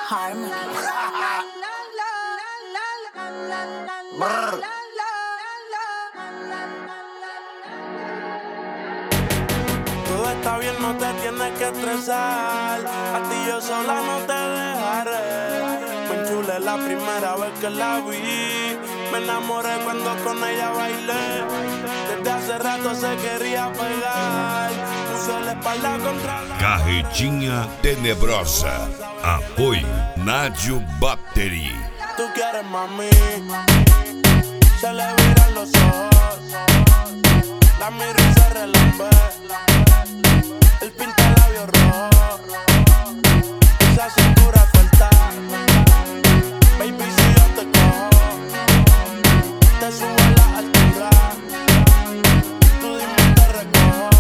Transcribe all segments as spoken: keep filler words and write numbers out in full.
Harmony. Todo está bien, no te tienes que estresar. A ti yo sola no te dejaré. Me enchulé la primera vez que la vi. Me enamoré cuando con ella bailé. Desde hace rato se quería pegar. Puso la espalda contra la... Carretinha Tenebrosa. Apoio Nádio Battery. Tú quieres, mami. Se le viran los ojos. La miro y se relambe. El pinta labios rojo. Esa cintura suelta. Baby, si yo te cojo, te subo a la altura. Tú dime, te recojo.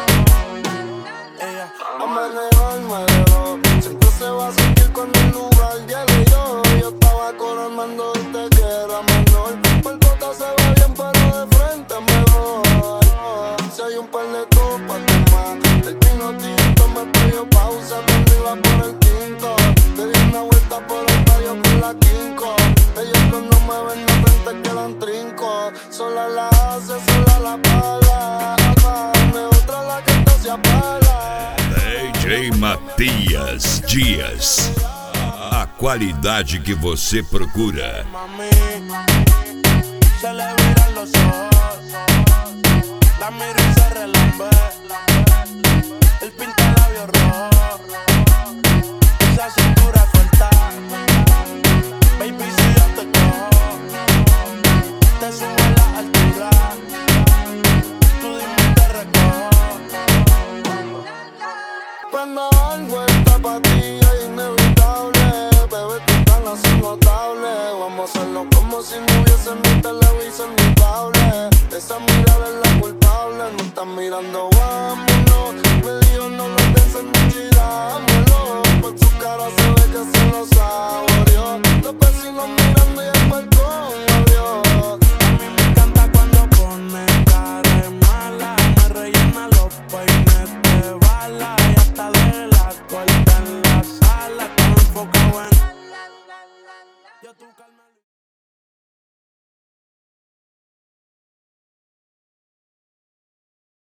Ella no me dejó, me dejó. Siempre se va a sentir cuando el lugar llegue yo. Yo estaba coronando y te quiero menor. Por bota se ve bien, pero de frente mejor. Si hay un par de copas de más, el vino tinto me pidió pausa cuando iba por el quinto. Te di una vuelta por el barrio con la quinco. Ellos cuando me ven de frente quedan trinco. Sola la hace, sola la paga. Dame otra la que esto se apaga. D J Matias Dias. A qualidade que você procura. mami, se le viran los ojos. La miro y se relambe. El pinta labios rojo. Esa cintura suelta. Baby, si yo te cojo, te subo a la altura. Tú dime, te recojo. Cuando algo está pa' ti es inevitable. Bebé, tú estás así notable. Vamos a hacerlo como si no hubiese ni televisor ni cable. Esa mirada es la culpable. No están mirando, vámonos. Me dijo no lo pienses ni girámoslo. Por su cara se ve que se lo saboreó. Los vecinos mirando y el balcón